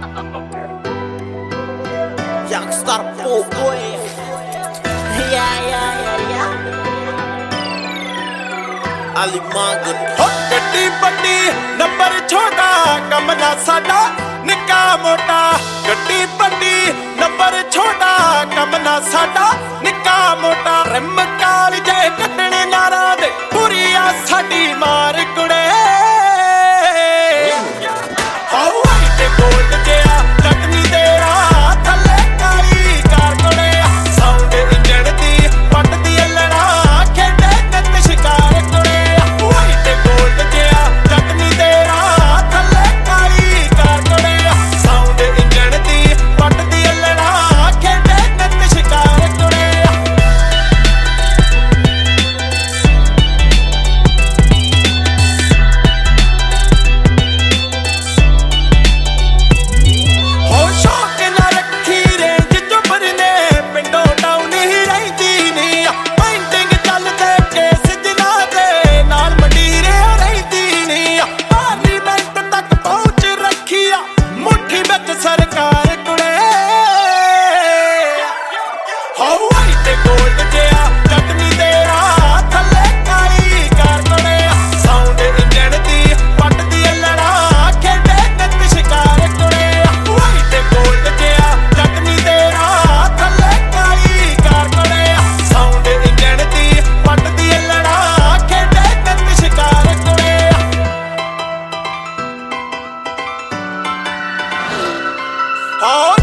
Youngstar boy. Yeah. Ali Magan. गड्डी बड्डी number छोटा कम ना साडा निक्का मोटा गड्डी बड्डी नंबर छोटा कम ना साडा निक्का मोटा रिम काल जे कटने नारा दे पूरी आ साडी मार कुड़े गोल्ड जिहा लटनी तेरा थले काली कार कुड़े साउंड इंजन दी पट दी अल्लड़ा खेडे कत शिकार कुड़े वाइट गोल्ड जिहा लटनी तेरा थले काली कार कुड़े साउंड इंजन दी पट दी अल्लड़ा खेडे कत शिकार कुड़े गोल्ड जिहा लटनी तेरा थले काली कार कुड़े साउंड इंजन दी पट दी अल्लड़ा खेडे कत शिकार कुड़े वाइट गोल्ड जिहा लटनी तेरा थले काली कार कुड़े साउंड इंजन दी पट दी अल्लड़ा खेडे कत शिकार कुड़े